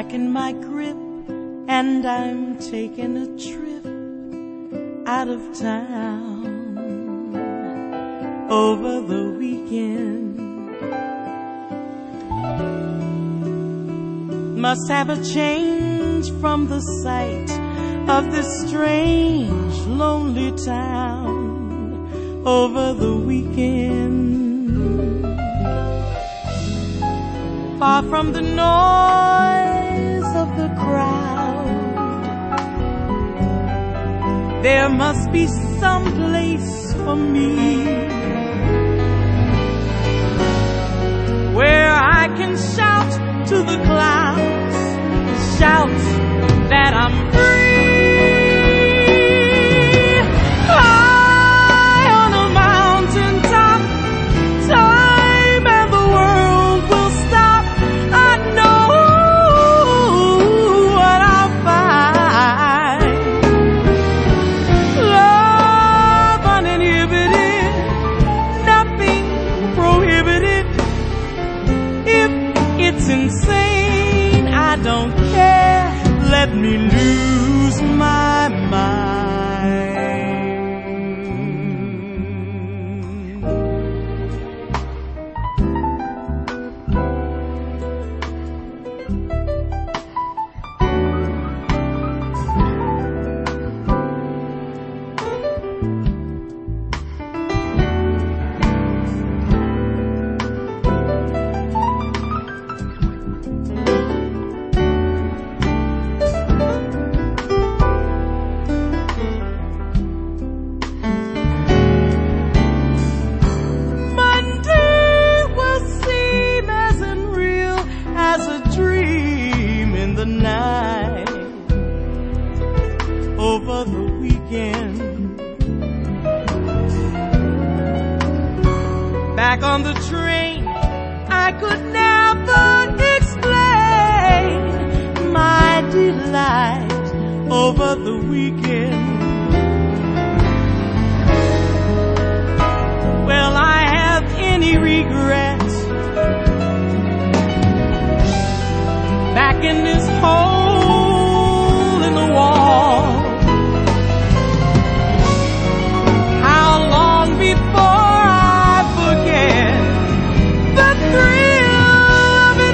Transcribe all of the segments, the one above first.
back in my grip, and I'm taking a trip out of town over the weekend. Must have a change from the sight of this strange, lonely town over the weekend. Far from the noise of the crowd, there must be some place for me where I can shout to the clouds, shout that I'm free. High on a mountain top, time and the world will stop. I know what I'll find. Love uninhibited, nothing prohibited. If it's insane, I don't care. Let me lose my mind. Night over the weekend, back on the train, I could never explain my delight over the weekend. Will I have any regrets back in this hole in the wall? How long before I forget the thrill of it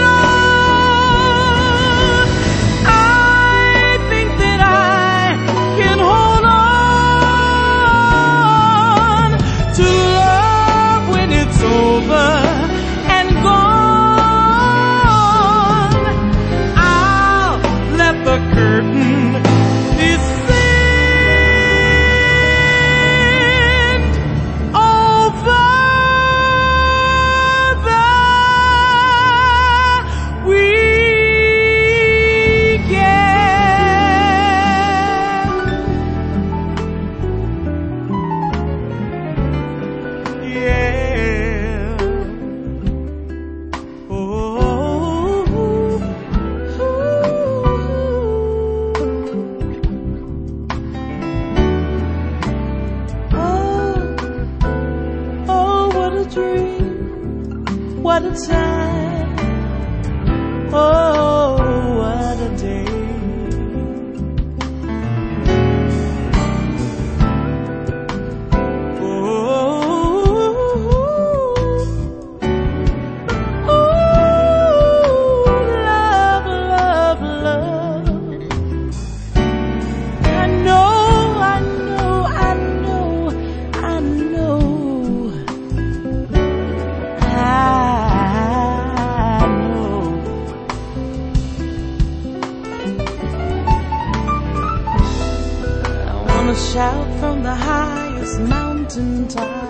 all? I think that I can hold on to love when it's over and gone. The curtain descend over the weekend. Yeah. Oh. What a time, oh, what a day. Love, love, love. I know, I know, I know, I know. Shout from the highest mountain top.